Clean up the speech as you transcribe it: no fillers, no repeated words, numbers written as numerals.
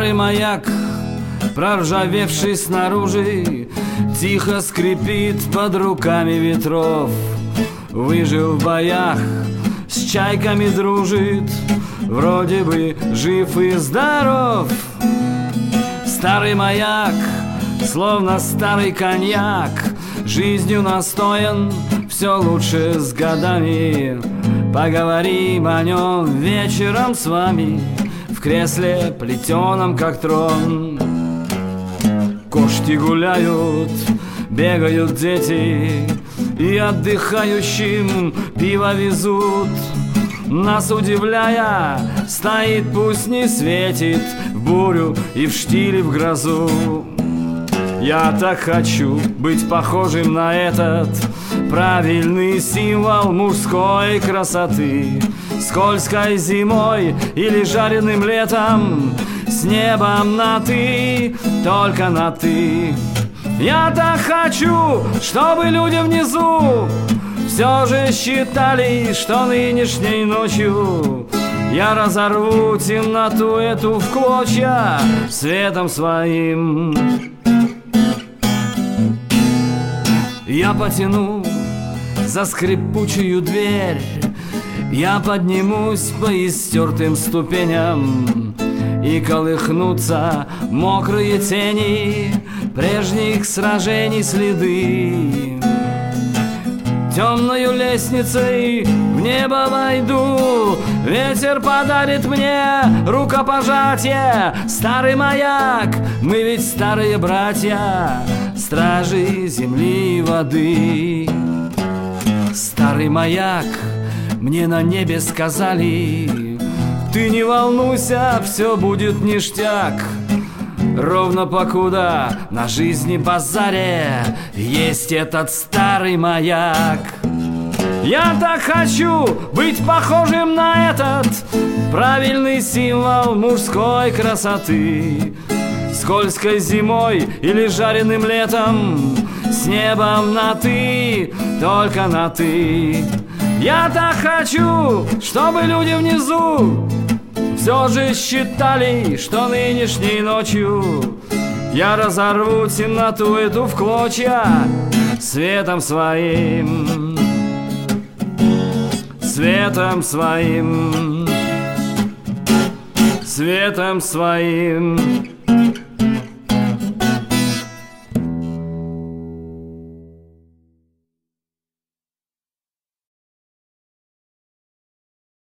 Старый маяк, проржавевший снаружи, тихо скрипит под руками ветров. Выжил в боях, с чайками дружит, вроде бы жив и здоров. Старый маяк, словно старый коньяк, жизнью настоян, все лучше с годами. Поговорим о нем вечером с вами в кресле плетеном, как трон. Кошки гуляют, бегают дети, и отдыхающим пиво везут. Нас удивляя, стоит, пусть не светит, в бурю и в штиле, в грозу. Я так хочу быть похожим на этот правильный символ мужской красоты. Скользкой зимой или жареным летом, с небом на «ты», только на «ты». Я так хочу, чтобы люди внизу все же считали, что нынешней ночью я разорву темноту эту в клочья светом своим. Я потяну за скрипучую дверь, я поднимусь по истертым ступеням, и колыхнутся мокрые тени прежних сражений следы. Темною лестницей в небо войду, ветер подарит мне рукопожатие. Старый маяк, мы ведь старые братья, стражи земли и воды. Старый маяк, мне на небе сказали: ты не волнуйся, все будет ништяк. Ровно покуда на жизни базаре есть этот старый маяк. Я так хочу быть похожим на этот правильный символ мужской красоты. Скользкой зимой или жареным летом, с небом на «ты», только на «ты». Я так хочу, чтобы люди внизу все же считали, что нынешней ночью я разорву темноту эту в клочья светом своим, светом своим, светом своим.